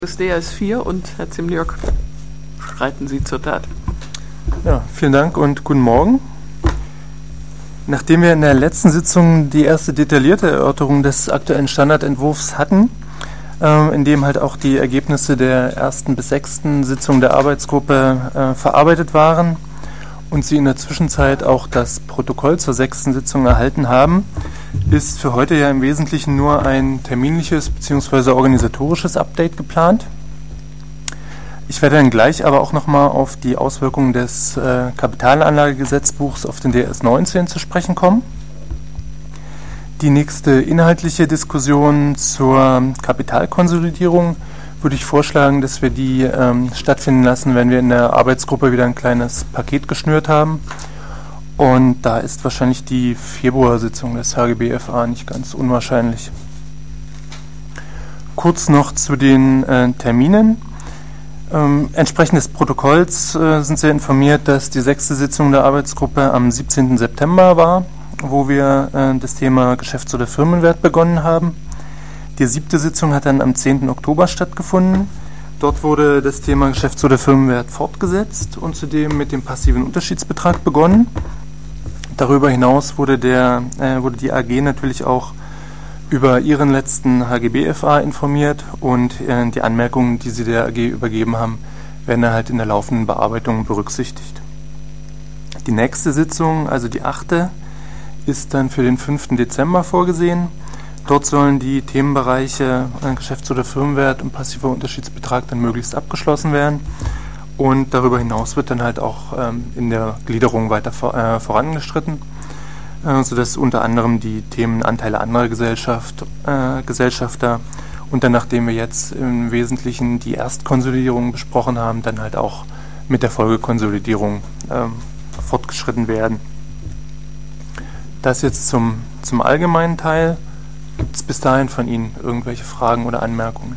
Des DS4 und Herr Zimniok, schreiten Sie zur Tat. Ja, vielen Dank und guten Morgen. Nachdem wir in der letzten Sitzung die erste detaillierte Erörterung des aktuellen Standardentwurfs hatten, in dem halt auch die Ergebnisse der ersten bis sechsten Sitzung der Arbeitsgruppe verarbeitet waren und Sie in der Zwischenzeit auch das Protokoll zur sechsten Sitzung erhalten haben, ist für heute ja im Wesentlichen nur ein terminliches bzw. organisatorisches Update geplant. Ich werde dann gleich aber auch nochmal auf die Auswirkungen des Kapitalanlagegesetzbuchs auf den DS 19 zu sprechen kommen. Die nächste inhaltliche Diskussion zur Kapitalkonsolidierung würde ich vorschlagen, dass wir die stattfinden lassen, wenn wir in der Arbeitsgruppe wieder ein kleines Paket geschnürt haben. Und da ist wahrscheinlich die Februarsitzung des HGB-FA nicht ganz unwahrscheinlich. Kurz noch zu den Terminen. Entsprechend des Protokolls sind Sie informiert, dass die sechste Sitzung der Arbeitsgruppe am 17. September war, wo wir das Thema Geschäfts- oder Firmenwert begonnen haben. Die siebte Sitzung hat dann am 10. Oktober stattgefunden. Dort wurde das Thema Geschäfts- oder Firmenwert fortgesetzt und zudem mit dem passiven Unterschiedsbetrag begonnen. Darüber hinaus wurde die AG natürlich auch über ihren letzten HGB-FA informiert und die Anmerkungen, die sie der AG übergeben haben, werden dann halt in der laufenden Bearbeitung berücksichtigt. Die nächste Sitzung, also die 8., ist dann für den 5. Dezember vorgesehen. Dort sollen die Themenbereiche Geschäfts- oder Firmenwert und passiver Unterschiedsbetrag dann möglichst abgeschlossen werden. Und darüber hinaus wird dann halt auch in der Gliederung weiter vorangeschritten, sodass unter anderem die Themen Anteile anderer Gesellschafter und dann, nachdem wir jetzt im Wesentlichen die Erstkonsolidierung besprochen haben, dann halt auch mit der Folgekonsolidierung fortgeschritten werden. Das jetzt zum allgemeinen Teil. Gibt es bis dahin von Ihnen irgendwelche Fragen oder Anmerkungen?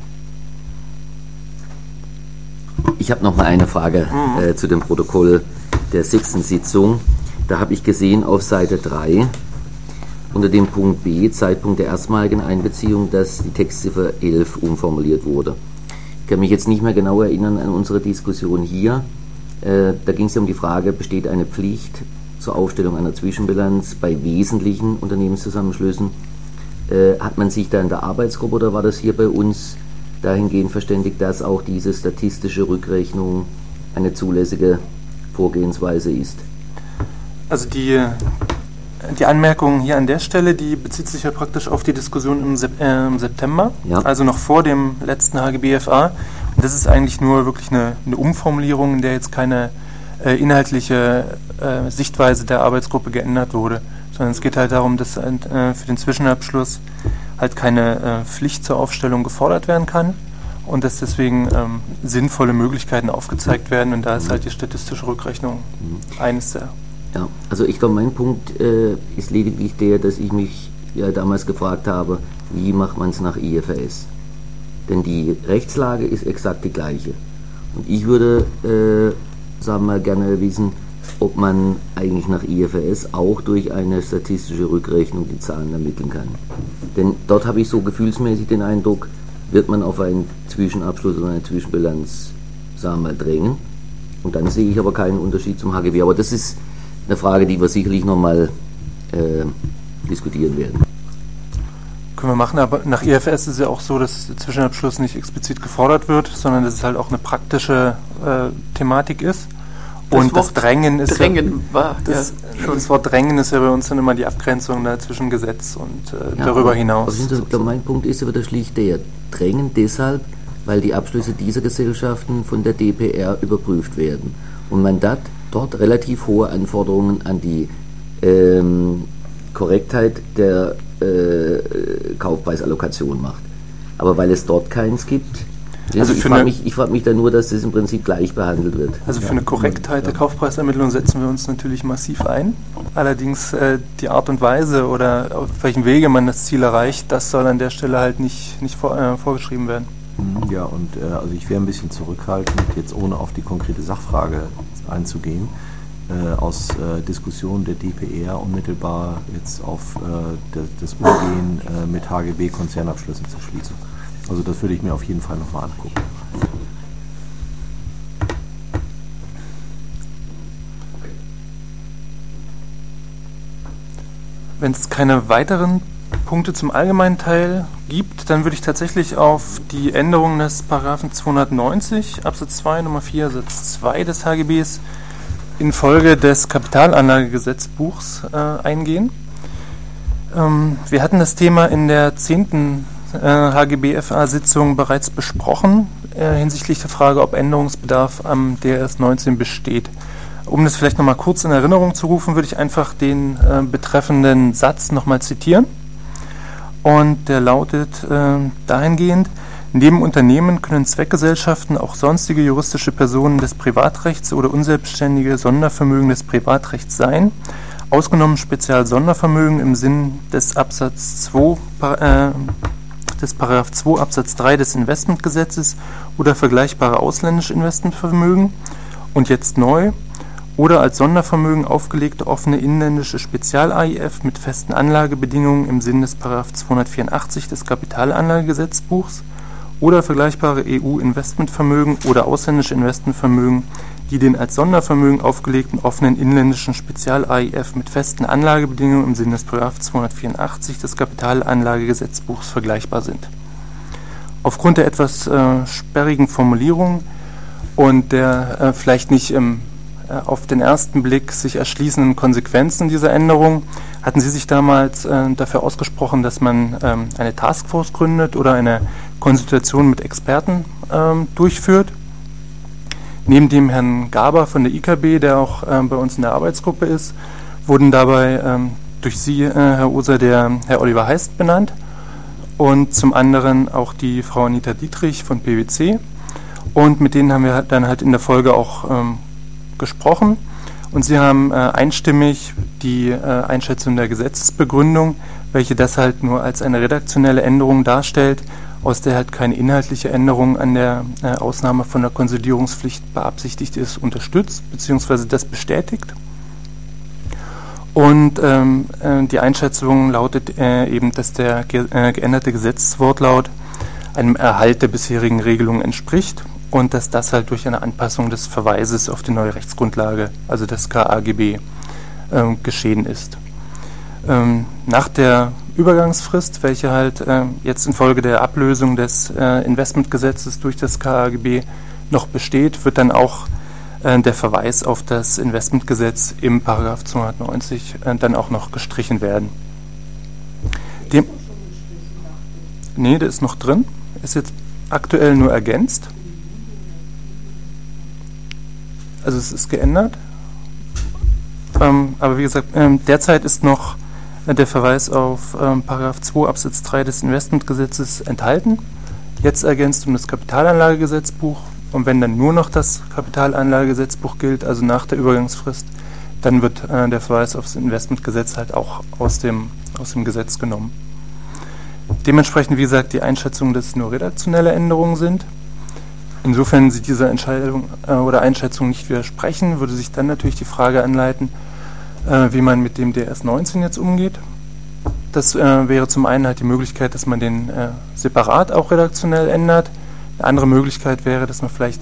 Ich habe noch mal eine Frage zu dem Protokoll der sechsten Sitzung. Da habe ich gesehen auf Seite 3 unter dem Punkt B, Zeitpunkt der erstmaligen Einbeziehung, dass die Textziffer 11 umformuliert wurde. Ich kann mich jetzt nicht mehr genau erinnern an unsere Diskussion hier. Da ging es ja um die Frage, besteht eine Pflicht zur Aufstellung einer Zwischenbilanz bei wesentlichen Unternehmenszusammenschlüssen? Hat man sich da in der Arbeitsgruppe oder war das hier bei uns dahingehend verständigt, dass auch diese statistische Rückrechnung eine zulässige Vorgehensweise ist? Also die Anmerkung hier an der Stelle, die bezieht sich ja praktisch auf die Diskussion im September, ja. Also noch vor dem letzten HGB-FA. Und das ist eigentlich nur wirklich eine Umformulierung, in der jetzt keine inhaltliche Sichtweise der Arbeitsgruppe geändert wurde, sondern es geht halt darum, dass für den Zwischenabschluss halt keine Pflicht zur Aufstellung gefordert werden kann und dass deswegen sinnvolle Möglichkeiten aufgezeigt werden und da ist halt die statistische Rückrechnung eines der. Ja, also ich glaube, mein Punkt ist lediglich der, dass ich mich ja damals gefragt habe, wie macht man es nach IFRS? Denn die Rechtslage ist exakt die gleiche. Und ich würde, sagen wir mal, gerne wissen, ob man eigentlich nach IFRS auch durch eine statistische Rückrechnung die Zahlen ermitteln kann. Denn dort habe ich so gefühlsmäßig den Eindruck, wird man auf einen Zwischenabschluss oder eine Zwischenbilanz, sagen wir mal, drängen. Und dann sehe ich aber keinen Unterschied zum HGB. Aber das ist eine Frage, die wir sicherlich nochmal diskutieren werden. Können wir machen, aber nach IFRS ist es ja auch so, dass der Zwischenabschluss nicht explizit gefordert wird, sondern dass es halt auch eine praktische Thematik ist. Und das Drängen ist das Wort Drängen ist ja bei uns dann immer die Abgrenzung zwischen Gesetz und darüber hinaus. Mein Punkt ist aber der schlicht der Drängen deshalb, weil die Abschlüsse dieser Gesellschaften von der DPR überprüft werden und man dort relativ hohe Anforderungen an die Korrektheit der Kaufpreisallokation macht. Aber weil es dort keins gibt, also ich frage mich da nur, dass das im Prinzip gleich behandelt wird. Also für eine Korrektheit der Kaufpreisermittlung setzen wir uns natürlich massiv ein. Allerdings die Art und Weise oder auf welchem Wege man das Ziel erreicht, das soll an der Stelle halt nicht vorgeschrieben werden. Ja, und also ich wäre ein bisschen zurückhaltend, jetzt ohne auf die konkrete Sachfrage einzugehen, aus Diskussionen der DPR unmittelbar jetzt auf das Umgehen mit HGB-Konzernabschlüssen zu schließen. Also das würde ich mir auf jeden Fall nochmal angucken. Wenn es keine weiteren Punkte zum allgemeinen Teil gibt, dann würde ich tatsächlich auf die Änderung des Paragraphen 290 Absatz 2 Nummer 4 Satz 2 des HGBs infolge des Kapitalanlagegesetzbuchs eingehen. Wir hatten das Thema in der 10. HGB-FA-Sitzung bereits besprochen, hinsichtlich der Frage, ob Änderungsbedarf am DRS 19 besteht. Um das vielleicht nochmal kurz in Erinnerung zu rufen, würde ich einfach den betreffenden Satz nochmal zitieren. Und der lautet dahingehend: Neben Unternehmen können Zweckgesellschaften auch sonstige juristische Personen des Privatrechts oder unselbstständige Sondervermögen des Privatrechts sein, ausgenommen Spezialsondervermögen im Sinn des Absatz 2 des Paragraph 2 Absatz 3 des Investmentgesetzes oder vergleichbare ausländische Investmentvermögen, und jetzt neu, oder als Sondervermögen aufgelegte offene inländische Spezial-AIF mit festen Anlagebedingungen im Sinne des Paragraph 284 des Kapitalanlagegesetzbuchs oder vergleichbare EU-Investmentvermögen oder ausländische Investmentvermögen, die den als Sondervermögen aufgelegten offenen inländischen Spezial-AIF mit festen Anlagebedingungen im Sinne des Paragraph 284 des Kapitalanlagegesetzbuchs vergleichbar sind. Aufgrund der etwas sperrigen Formulierung und der vielleicht nicht auf den ersten Blick sich erschließenden Konsequenzen dieser Änderung hatten Sie sich damals dafür ausgesprochen, dass man eine Taskforce gründet oder eine Konsultation mit Experten durchführt. Neben dem Herrn Gaber von der IKB, der auch bei uns in der Arbeitsgruppe ist, wurden dabei durch Sie, Herr Oser, der Herr Oliver Heist benannt und zum anderen auch die Frau Anita Dietrich von PwC. Und mit denen haben wir dann halt in der Folge auch gesprochen. Und Sie haben einstimmig die Einschätzung der Gesetzesbegründung, welche das halt nur als eine redaktionelle Änderung darstellt, aus der halt keine inhaltliche Änderung an der Ausnahme von der Konsolidierungspflicht beabsichtigt ist, unterstützt bzw. das bestätigt. Und die Einschätzung lautet eben, dass der geänderte Gesetzeswortlaut einem Erhalt der bisherigen Regelung entspricht und dass das halt durch eine Anpassung des Verweises auf die neue Rechtsgrundlage, also das KAGB, geschehen ist. Nach der Übergangsfrist, welche halt jetzt infolge der Ablösung des Investmentgesetzes durch das KAGB noch besteht, wird dann auch der Verweis auf das Investmentgesetz im Paragraph 290 dann auch noch gestrichen werden. Nee, der ist noch drin, ist jetzt aktuell nur ergänzt. Also es ist geändert. Aber wie gesagt, derzeit ist noch der Verweis auf Paragraph 2 Absatz 3 des Investmentgesetzes enthalten. Jetzt ergänzt um das Kapitalanlagegesetzbuch. Und wenn dann nur noch das Kapitalanlagegesetzbuch gilt, also nach der Übergangsfrist, dann wird der Verweis auf das Investmentgesetz halt auch aus dem Gesetz genommen. Dementsprechend, wie gesagt, die Einschätzung, dass es nur redaktionelle Änderungen sind. Insofern Sie dieser Entscheidung oder Einschätzung nicht widersprechen, würde sich dann natürlich die Frage anleiten, wie man mit dem DRS 19 jetzt umgeht. Das wäre zum einen halt die Möglichkeit, dass man den separat auch redaktionell ändert. Eine andere Möglichkeit wäre, dass man vielleicht,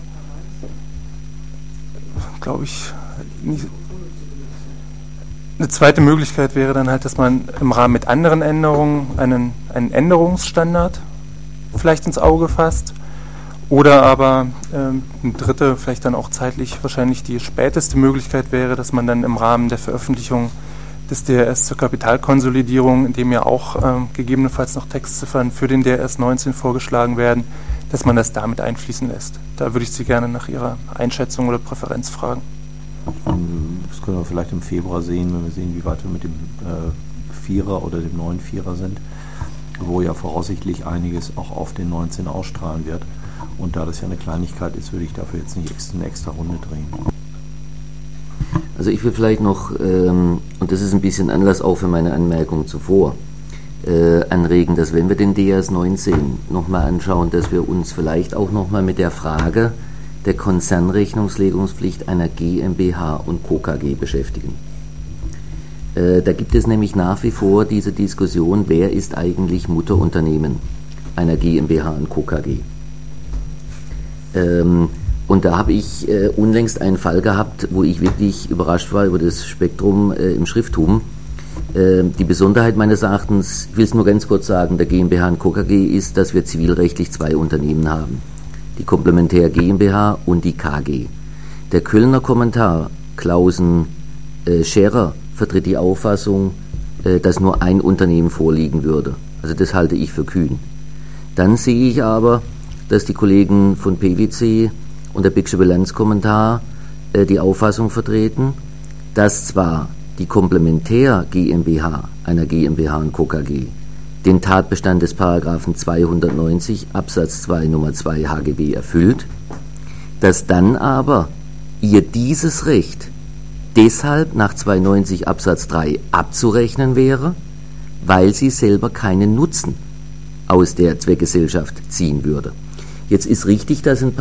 glaube ich, nicht. Eine zweite Möglichkeit wäre dann halt, dass man im Rahmen mit anderen Änderungen einen Änderungsstandard vielleicht ins Auge fasst. Oder aber eine dritte, vielleicht dann auch zeitlich wahrscheinlich die späteste Möglichkeit wäre, dass man dann im Rahmen der Veröffentlichung des DRS zur Kapitalkonsolidierung, in dem ja auch gegebenenfalls noch Textziffern für den DRS 19 vorgeschlagen werden, dass man das damit einfließen lässt. Da würde ich Sie gerne nach Ihrer Einschätzung oder Präferenz fragen. Das können wir vielleicht im Februar sehen, wenn wir sehen, wie weit wir mit dem Vierer oder dem neuen Vierer sind, wo ja voraussichtlich einiges auch auf den 19 ausstrahlen wird. Und da das ja eine Kleinigkeit ist, würde ich dafür jetzt nicht eine extra Runde drehen. Also ich will vielleicht noch, und das ist ein bisschen Anlass auch für meine Anmerkung zuvor, anregen, dass wenn wir den DRS 19 nochmal anschauen, dass wir uns vielleicht auch nochmal mit der Frage der Konzernrechnungslegungspflicht einer GmbH und Co. KG beschäftigen. Da gibt es nämlich nach wie vor diese Diskussion, wer ist eigentlich Mutterunternehmen einer GmbH und Co. KG. Und da habe ich unlängst einen Fall gehabt, wo ich wirklich überrascht war über das Spektrum im Schrifttum. Die Besonderheit meines Erachtens, ich will es nur ganz kurz sagen, der GmbH und Co. KG ist, dass wir zivilrechtlich 2 Unternehmen haben. Die Komplementär GmbH und die KG. Der Kölner Kommentar, Klausen Scherer, vertritt die Auffassung, dass nur ein Unternehmen vorliegen würde. Also das halte ich für kühn. Dann sehe ich aber, dass die Kollegen von PwC und der Bixsche Bilanzkommentar die Auffassung vertreten, dass zwar die Komplementär GmbH einer GmbH und Co. KG den Tatbestand des Paragraphen 290 Absatz 2 Nummer 2 HGB erfüllt, dass dann aber ihr dieses Recht deshalb nach 290 Absatz 3 abzurechnen wäre, weil sie selber keinen Nutzen aus der Zweckgesellschaft ziehen würde. Jetzt ist richtig, dass in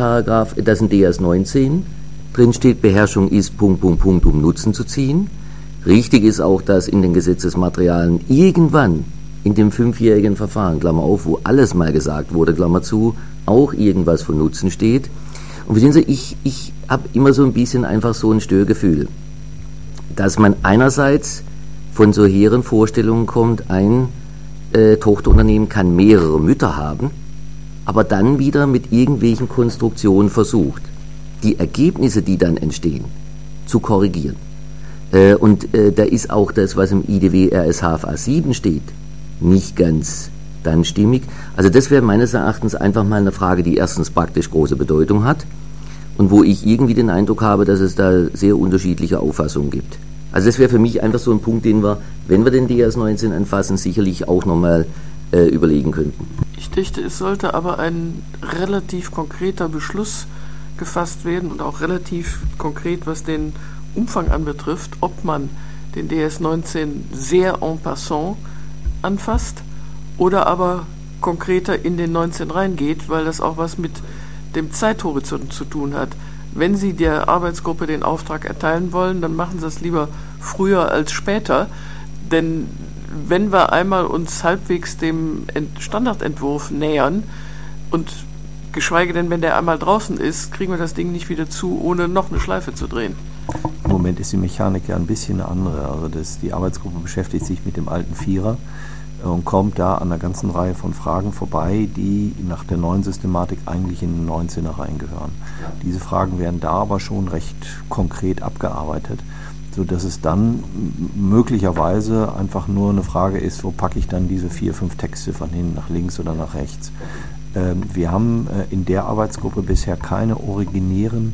DS 19 drin steht, Beherrschung ist ... um Nutzen zu ziehen. Richtig ist auch, dass in den Gesetzesmaterialien irgendwann in dem 5-jährigen Verfahren, Klammer auf, wo alles mal gesagt wurde, Klammer zu, auch irgendwas von Nutzen steht. Und verstehen Sie, ich habe immer so ein bisschen einfach so ein Störgefühl, dass man einerseits von so hehren Vorstellungen kommt, ein Tochterunternehmen kann mehrere Mütter haben, aber dann wieder mit irgendwelchen Konstruktionen versucht, die Ergebnisse, die dann entstehen, zu korrigieren. Und da ist auch das, was im IDW RSHFA 7 steht, nicht ganz dann stimmig. Also das wäre meines Erachtens einfach mal eine Frage, die erstens praktisch große Bedeutung hat und wo ich irgendwie den Eindruck habe, dass es da sehr unterschiedliche Auffassungen gibt. Also das wäre für mich einfach so ein Punkt, den wir, wenn wir den DS 19 anfassen, sicherlich auch nochmal überlegen könnten. Ich dachte, es sollte aber ein relativ konkreter Beschluss gefasst werden und auch relativ konkret, was den Umfang anbetrifft, ob man den DS 19 sehr en passant anfasst oder aber konkreter in den 19 reingeht, weil das auch was mit dem Zeithorizont zu tun hat. Wenn Sie der Arbeitsgruppe den Auftrag erteilen wollen, dann machen Sie das lieber früher als später, denn wenn wir einmal uns halbwegs dem Standardentwurf nähern und geschweige denn, wenn der einmal draußen ist, kriegen wir das Ding nicht wieder zu, ohne noch eine Schleife zu drehen. Im Moment ist die Mechanik ja ein bisschen eine andere. Also die Arbeitsgruppe beschäftigt sich mit dem alten Vierer und kommt da an einer ganzen Reihe von Fragen vorbei, die nach der neuen Systematik eigentlich in den 19er reingehören. Diese Fragen werden da aber schon recht konkret abgearbeitet, sodass es dann möglicherweise einfach nur eine Frage ist, wo packe ich dann diese 4, 5 Textziffern hin, nach links oder nach rechts. Wir haben in der Arbeitsgruppe bisher keine originären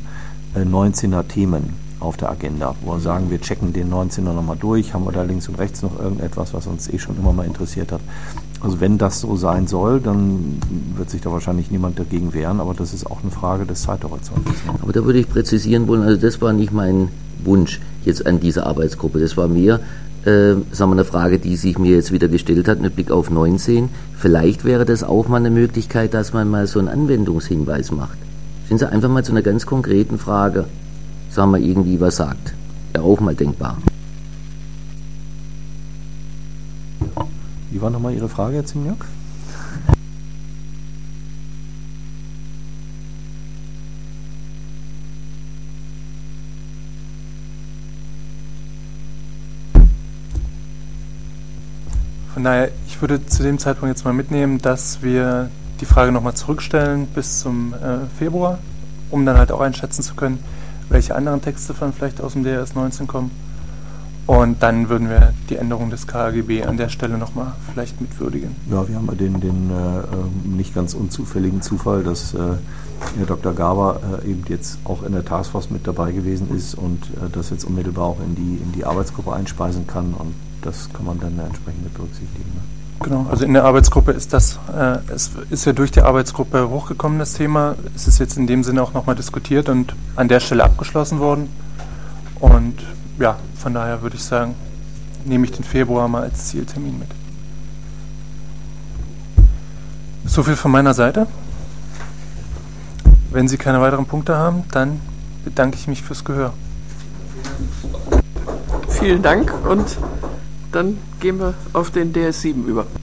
19er Themen auf der Agenda, wo wir sagen, wir checken den 19er nochmal durch, haben wir da links und rechts noch irgendetwas, was uns schon immer mal interessiert hat. Also wenn das so sein soll, dann wird sich da wahrscheinlich niemand dagegen wehren, aber das ist auch eine Frage des Zeithorizonts. Aber da würde ich präzisieren wollen, also das war nicht mein Wunsch jetzt an diese Arbeitsgruppe, das war mehr sagen wir, eine Frage, die sich mir jetzt wieder gestellt hat mit Blick auf 19. Vielleicht wäre das auch mal eine Möglichkeit, dass man mal so einen Anwendungshinweis macht. Sind Sie einfach mal zu einer ganz konkreten Frage, sagen wir irgendwie was sagt. Ja, auch mal denkbar. Wie war nochmal Ihre Frage, Herr Ziemniak? Von daher, ich würde zu dem Zeitpunkt jetzt mal mitnehmen, dass wir die Frage nochmal zurückstellen bis zum Februar, um dann halt auch einschätzen zu können, welche anderen Textziffern vielleicht aus dem DRS 19 kommen. Und dann würden wir die Änderung des KGB an der Stelle nochmal vielleicht mitwürdigen. Ja, wir haben ja den nicht ganz unzufälligen Zufall, dass Herr Dr. Gaber eben jetzt auch in der Taskforce mit dabei gewesen ist und das jetzt unmittelbar auch in die Arbeitsgruppe einspeisen kann, und das kann man dann entsprechend mit berücksichtigen. Ne? Genau, also in der Arbeitsgruppe ist das, es ist ja durch die Arbeitsgruppe hochgekommen, das Thema. Es ist jetzt in dem Sinne auch nochmal diskutiert und an der Stelle abgeschlossen worden. Und ja, von daher würde ich sagen, nehme ich den Februar mal als Zieltermin mit. So viel von meiner Seite. Wenn Sie keine weiteren Punkte haben, dann bedanke ich mich fürs Gehör. Vielen Dank und dann gehen wir auf den DS7 über.